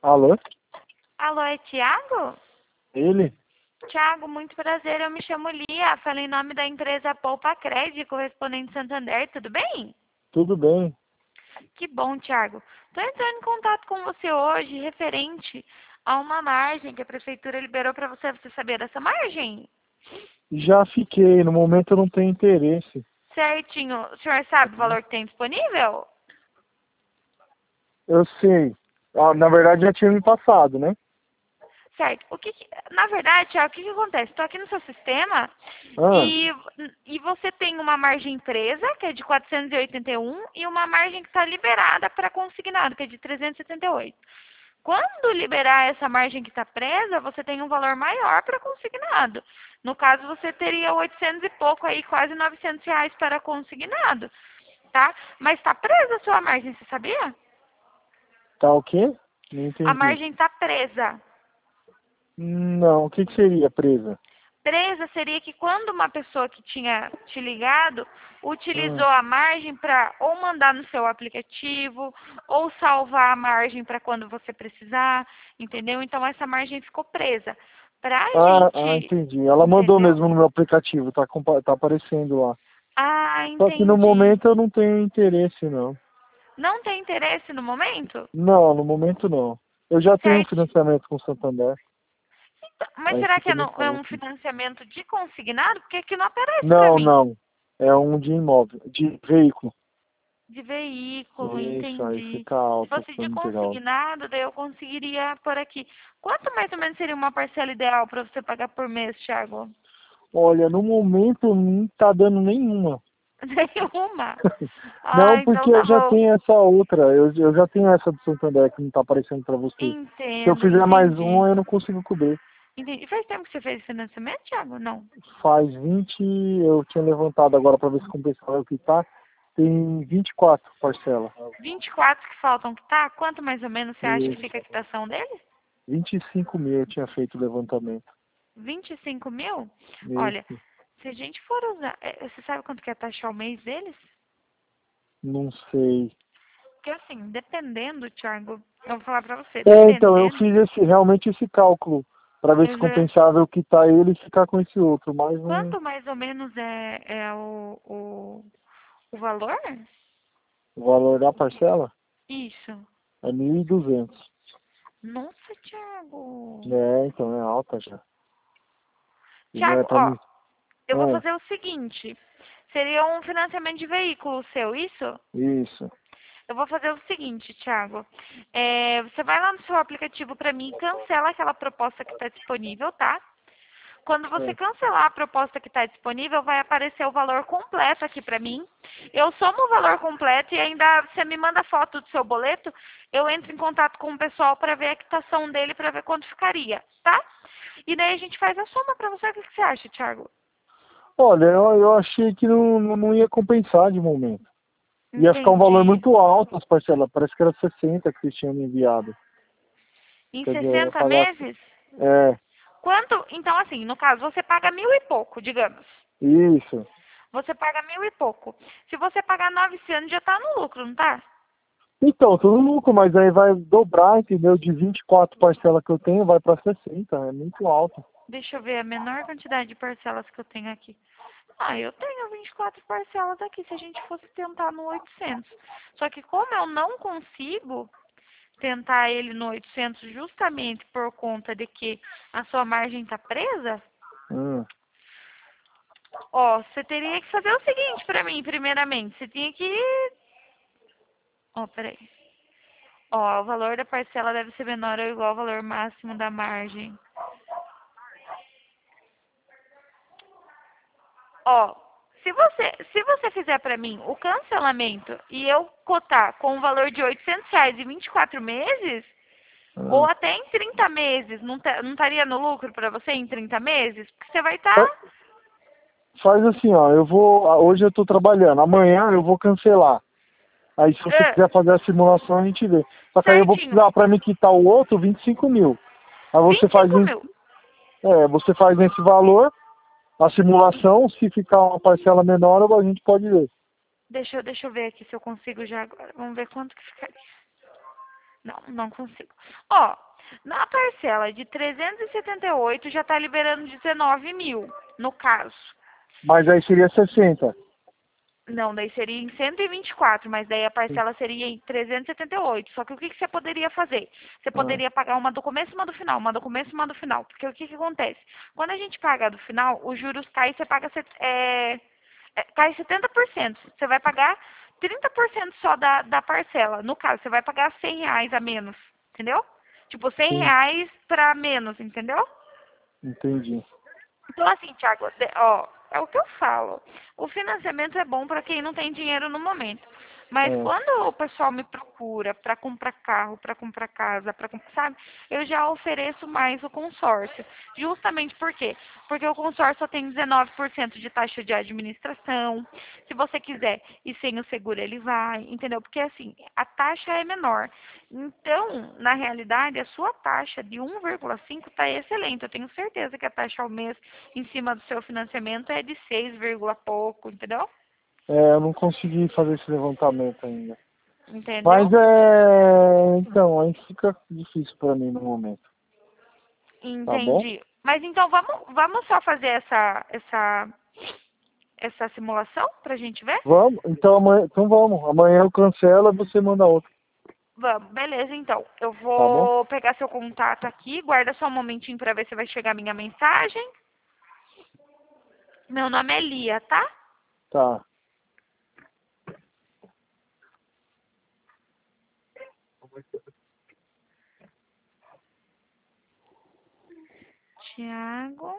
Alô? Alô, é Tiago? Ele? Tiago, muito prazer. Eu me chamo Lia. Falei em nome da empresa Poupa Crédito, correspondente Santander. Tudo bem? Tudo bem? Que bom, Tiago. Estou entrando em contato com você hoje referente a uma margem que a prefeitura liberou para você. Você saber dessa margem? Já fiquei, no momento eu não tenho interesse. Certinho. O senhor sabe o valor que tem disponível? Eu sei. Na verdade já tinha me passado, né? Certo. Na verdade, Tiago, o que acontece? Estou aqui no seu sistema Ah, e você tem uma margem presa, que é de 481, e uma margem que está liberada para consignado, que é de 378. Quando liberar essa margem que está presa, você tem um valor maior para consignado. No caso, você teria 800 e pouco aí, quase 900 reais para consignado, tá? Mas está presa a sua margem, você sabia? tá o quê? Não A entendi. margem está presa. Não, o que que seria presa? Presa seria que quando uma pessoa que tinha te ligado Ah, utilizou a margem para ou mandar no seu aplicativo ou salvar a margem para quando você precisar, entendeu? Então essa margem ficou presa. Pra gente, entendi. Ela mandou entendeu? mesmo no meu aplicativo, tá aparecendo lá. Ah, Só que no entendi. momento eu não tenho interesse, não. Não tem interesse no momento? Não, no momento não. Eu já tenho um Certo. financiamento com o Santander. Mas Aí será que fica é, muito é um fácil. financiamento de consignado? Porque aqui não aparece para Não, mim. não. É um de imóvel, de veículo. De veículo, Isso, aí entendi. fica Se alto fosse pra de me pegar. consignado, daí eu conseguiria por aqui. Quanto mais ou menos seria uma parcela ideal para você pagar por mês, Thiago? Olha, no momento não tá dando nenhuma. Nenhuma. Não, Ah, porque então eu tá já bom. tenho essa outra. Eu já tenho essa do Santander que não tá aparecendo pra você. Se eu Entendo, fizer mais entendi. uma, eu não consigo cobrir. Entendi. Faz tempo que você fez financiamento, Thiago? Não. Faz 20, eu tinha levantado agora pra ver se compensava o que tá. Tem 24 parcela. 24 que faltam que tá? Quanto mais ou menos você acha que Isso. fica a quitação dele? 25 mil eu tinha feito o levantamento. 25 mil? Olha, Isso. se a gente for usar... você sabe quanto que é a taxa ao mês deles? Não sei. Porque assim, dependendo, Thiago, eu vou falar pra você, Então, eu dependendo, fiz realmente esse cálculo para ver se uhum, compensava eu quitar ele e ficar com esse outro, mas não, quanto mais ou menos é o valor? o valor da parcela Isso. é 1.200. Nossa, Thiago. É, então é alta já. E não é Thiago, para ó, mim. eu vou Ah, fazer o seguinte. Seria um financiamento de veículo seu, isso? isso. Eu vou fazer o seguinte, Thiago. Você vai lá no seu aplicativo para mim e cancela aquela proposta que está disponível, tá? Quando você É. cancelar a proposta que está disponível, vai aparecer o valor completo aqui para mim. Eu somo o valor completo e ainda você me manda foto do seu boleto. Eu entro em contato com o pessoal para ver a quitação dele, para ver quanto ficaria, tá? E daí a gente faz a soma para você. O que que você acha, Thiago? Olha, eu achei que não ia compensar de momento. Ia ficar um valor Entendi. muito alto as parcelas. Parece que era 60 que vocês tinham me enviado. Em Quer dizer, eu ia 60 pagar. meses? É, Quanto? Então, assim, no caso, você paga 1.000 e pouco, digamos. isso. Você paga 1.000 e pouco. Se você pagar 900, já tá no lucro, não tá? Então, tudo lucro, mas aí vai dobrar, entendeu? De 24 parcelas que eu tenho, vai para 60. É muito alto. Deixa eu ver a menor quantidade de parcelas que eu tenho aqui. Ah, eu tenho 24 parcelas aqui, se a gente fosse tentar no 800. Só que como eu não consigo tentar ele no 800 justamente por conta de que a sua margem está presa, Hum. ó, você teria que fazer o seguinte para mim, primeiramente. Você tinha que... Ó, peraí. Ó, o valor da parcela deve ser menor ou igual ao valor máximo da margem. Ó, se você fizer pra mim o cancelamento e eu cotar com o valor de 800 reais em 24 meses, ou Hum. até em 30 meses, não estaria no lucro pra você em 30 meses? Porque você vai Fa- estar... Faz assim, ó, hoje eu tô trabalhando, amanhã eu vou cancelar. Aí se você quiser fazer a simulação, a gente vê. Só que aí eu vou certinho, precisar, para me quitar o outro, 25 mil. Aí você faz, 25 mil. você faz nesse valor, a simulação, se ficar uma parcela menor, a gente pode ver. Deixa eu ver aqui se eu consigo já agora. Vamos ver quanto que ficaria. Não, não consigo. Ó, na parcela de 378 já tá liberando 19 mil, no caso. Mas aí seria 60. Não, daí seria em 124, mas daí a parcela seria em 378. Só que o que que você poderia fazer? Você Ah, poderia pagar uma do começo e uma do final, uma do começo e uma do final. Porque o que que acontece? Quando a gente paga a do final, os juros caem e você paga cai 70%. Você vai pagar 30% só da parcela. No caso, você vai pagar R$ 100 a menos, entendeu? Tipo, sim, R$ 100 pra menos, entendeu? entendi. Então, assim, Thiago, ó, é o que eu falo. O financiamento é bom para quem não tem dinheiro no momento. Mas É, quando o pessoal me procura para comprar carro, para comprar casa, sabe? Eu já ofereço mais o consórcio. Justamente por quê? Porque o consórcio só tem 19% de taxa de administração. Se você quiser ir sem o seguro, ele vai, entendeu? Porque assim, a taxa é menor. Então, na realidade, a sua taxa de 1,5 está excelente. Eu tenho certeza que a taxa ao mês em cima do seu financiamento é de 6, pouco, entendeu? eu não consegui fazer esse levantamento ainda. Mas Entendeu? então, aí fica difícil para mim no momento. Tá bom? Entendi. Mas então vamos só fazer essa simulação pra gente ver? Vamos? Então amanhã, então vamos. Amanhã eu cancelo e você manda outro. Vamos, beleza, então. Eu Tá bom? vou pegar seu contato aqui, guarda só um momentinho pra ver se vai chegar minha mensagem. Meu nome é Lia, tá? Tá. Tiago.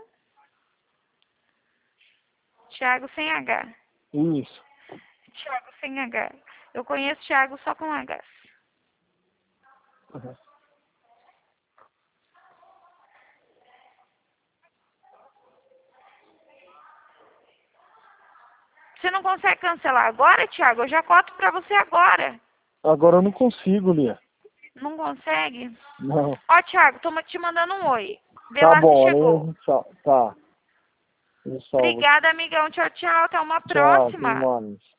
Tiago sem H. Isso. Tiago sem H. Eu conheço Tiago só com H. Uhum. Você não consegue cancelar agora, Tiago? Eu já coto pra você agora. Agora eu não consigo, Lia. Não consegue? Não. Ó, Tiago, tô te mandando um oi. Vê Tá lá se bom, aí a chegou. gente tá. Eu salvo aqui. Obrigada, amigão. Tchau, tchau. Até uma Tchau, até próxima. mais.